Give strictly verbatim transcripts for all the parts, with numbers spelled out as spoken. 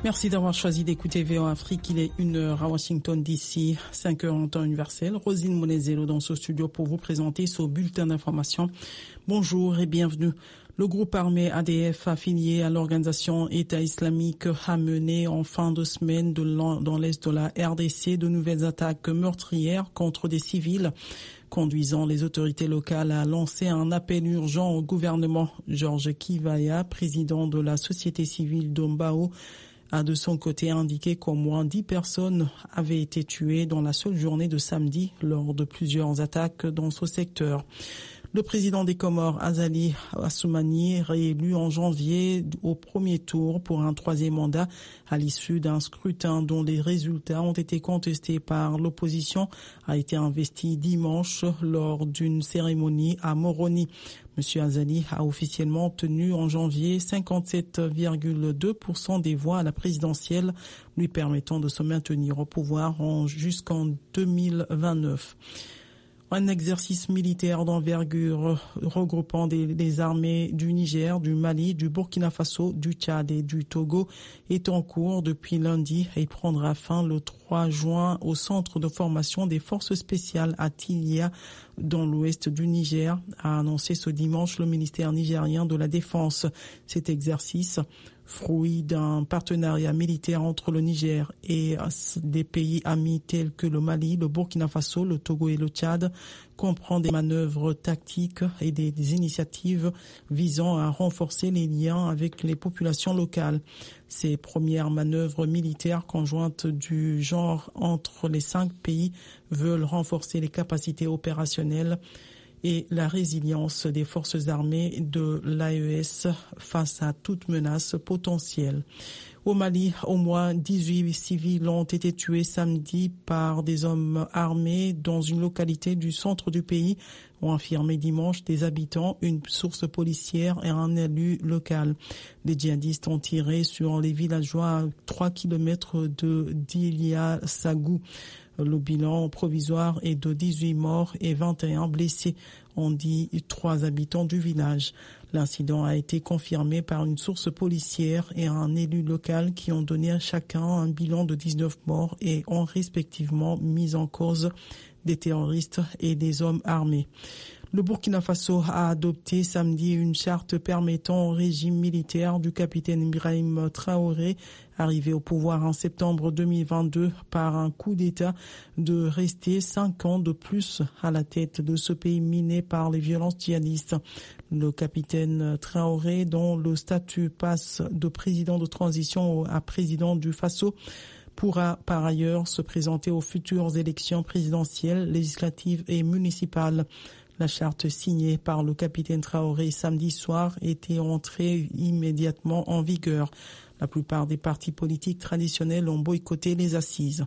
Merci d'avoir choisi d'écouter V O Afrique. Il est une heure à Washington D C, cinq heures en temps universel. Rosine Monezelo dans ce studio pour vous présenter ce bulletin d'information. Bonjour et bienvenue. Le groupe armé A D F affilié à l'organisation État islamique a mené en fin de semaine de dans l'est de la R D C de nouvelles attaques meurtrières contre des civils, conduisant les autorités locales à lancer un appel urgent au gouvernement. Georges Kivaya, président de la société civile d'Ombao, a de son côté indiqué qu'au moins dix personnes avaient été tuées dans la seule journée de samedi lors de plusieurs attaques dans ce secteur. Le président des Comores, Azali Assoumani, réélu en janvier au premier tour pour un troisième mandat à l'issue d'un scrutin dont les résultats ont été contestés par l'opposition, a été investi dimanche lors d'une cérémonie à Moroni. Monsieur Azali a officiellement obtenu en janvier cinquante-sept virgule deux pour cent des voix à la présidentielle, lui permettant de se maintenir au pouvoir en, jusqu'en deux mille vingt-neuf. Un exercice militaire d'envergure regroupant des, des armées du Niger, du Mali, du Burkina Faso, du Tchad et du Togo est en cours depuis lundi et prendra fin le trois juin au centre de formation des forces spéciales à Tilia dans l'ouest du Niger, a annoncé ce dimanche le ministère nigérien de la Défense. Cet exercice, fruit d'un partenariat militaire entre le Niger et des pays amis tels que le Mali, le Burkina Faso, le Togo et le Tchad, comprend des manœuvres tactiques et des, des initiatives visant à renforcer les liens avec les populations locales. Ces premières manœuvres militaires conjointes du genre entre les cinq pays veulent renforcer les capacités opérationnelles et la résilience des forces armées de l'A E S face à toute menace potentielle. Au Mali, au moins dix-huit civils ont été tués samedi par des hommes armés dans une localité du centre du pays, ont affirmé dimanche des habitants, une source policière et un élu local. Les djihadistes ont tiré sur les villageois à trois kilomètres de Dilia Sagou. Le bilan provisoire est de dix-huit morts et vingt et un blessés, ont dit trois habitants du village. L'incident a été confirmé par une source policière et un élu local qui ont donné à chacun un bilan de dix-neuf morts et ont respectivement mis en cause des terroristes et des hommes armés. Le Burkina Faso a adopté samedi une charte permettant au régime militaire du capitaine Ibrahim Traoré, arrivé au pouvoir en septembre deux mille vingt-deux par un coup d'État, de rester cinq ans de plus à la tête de ce pays miné par les violences djihadistes. Le capitaine Traoré, dont le statut passe de président de transition à président du Faso, pourra par ailleurs se présenter aux futures élections présidentielles, législatives et municipales. La charte signée par le capitaine Traoré samedi soir était entrée immédiatement en vigueur. La plupart des partis politiques traditionnels ont boycotté les assises.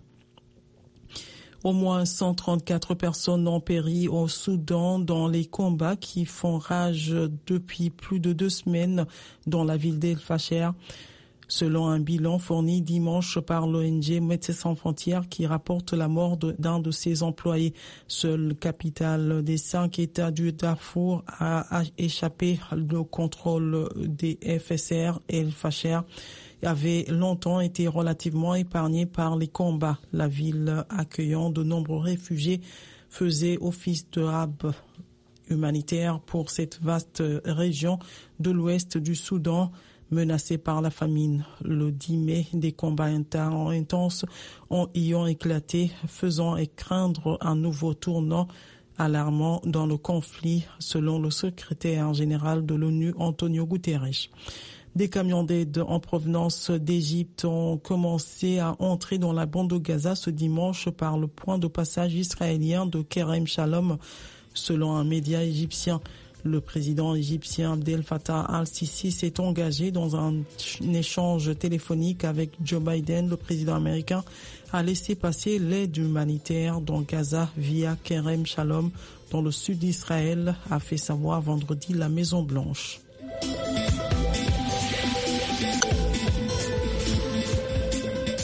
Au moins cent trente-quatre personnes ont péri au Soudan dans les combats qui font rage depuis plus de deux semaines dans la ville d'El Fasher, selon un bilan fourni dimanche par l'O N G Médecins sans frontières qui rapporte la mort d'un de ses employés. Seule capitale des cinq États du Darfour a échappé au contrôle des F S R. El Fasher avait longtemps été relativement épargnée par les combats. La ville accueillant de nombreux réfugiés faisait office de hub humanitaire pour cette vaste région de l'ouest du Soudan, menacée par la famine. Le dix mai, des combats intenses ont y ont éclaté, faisant craindre un nouveau tournant alarmant dans le conflit, selon le secrétaire général de l'ONU, Antonio Guterres. Des camions d'aide en provenance d'Égypte ont commencé à entrer dans la bande de Gaza ce dimanche par le point de passage israélien de Kerem Shalom, selon un média égyptien. Le président égyptien Abdel Fattah al-Sisi s'est engagé dans un échange téléphonique avec Joe Biden, le président américain, à laisser passer l'aide humanitaire dans Gaza via Kerem Shalom dans le sud d'Israël, a fait savoir vendredi la Maison-Blanche.